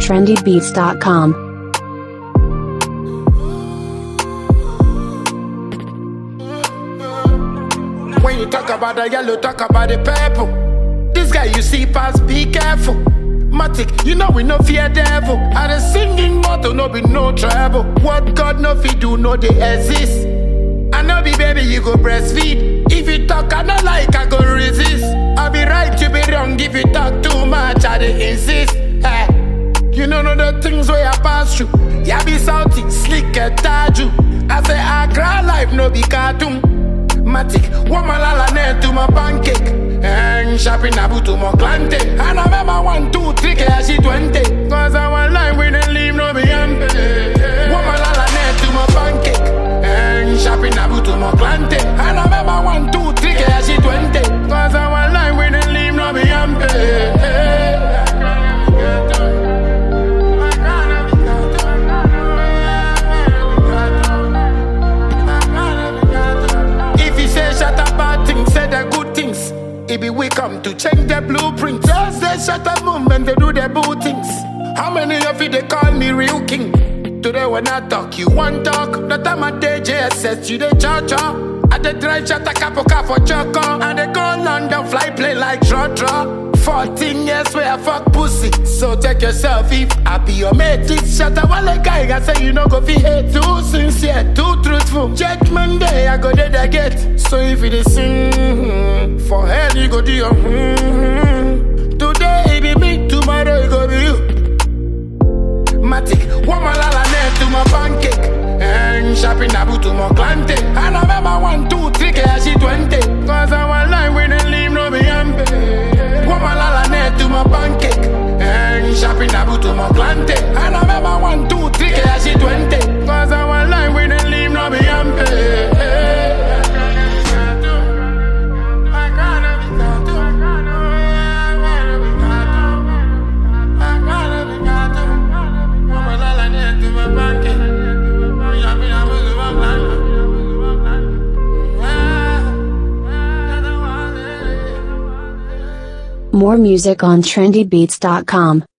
trendybeats.com. When you talk about the yellow, talk about the purple. This guy you see pass, be careful. Matic, you know we no fear devil. And the singing motto no be no trouble. What God no fi do, no they exist. I know be baby, you go breastfeed. If you talk, I not like, I go resist. I be right, you be wrong. If you talk too much, I dey insist. Hey. You know the things where I pass through. Ya be salty, slick and taju. I say I cry life, no be cartoon. Matic, woman la net to my pancake. And shopping abu to my cliente. And I remember 1, 2, 3, she 20. Cause I want life we don't leave no be empty. Woman la net to my pancake. And shopping abu to my cliente. And I remember 1, 2, 3, she 20. Cause I want life we don't leave no be empty. It be we come to change the blueprint. Just they shut up movement, they do their boo things. How many of you they call me real king? Today when I talk, you want talk. The time I day JSS, you the cha-cha. I the drive shut a capo for choco. And they go London, fly play like draw. 14 years where I fuck pussy. So take yourself if I be your mate. It's shut up while a guy I say you know go fi hate. Too sincere, too truthful. Judgment day I go there they get. So if you sing for hell you go do your Today it be me, tomorrow it go be you. Matic, woman la net to my pancake. And shopping abu to my cliente. And I remember 1, 2, 3, she 20. Cause I want life we don't leave no be empty. Woman la net to my pancake. And shopping abu to my cliente. And I remember 1, 2, 3, she 20. Cause I want life we don't leave no be empty. More music on trendybeats.com.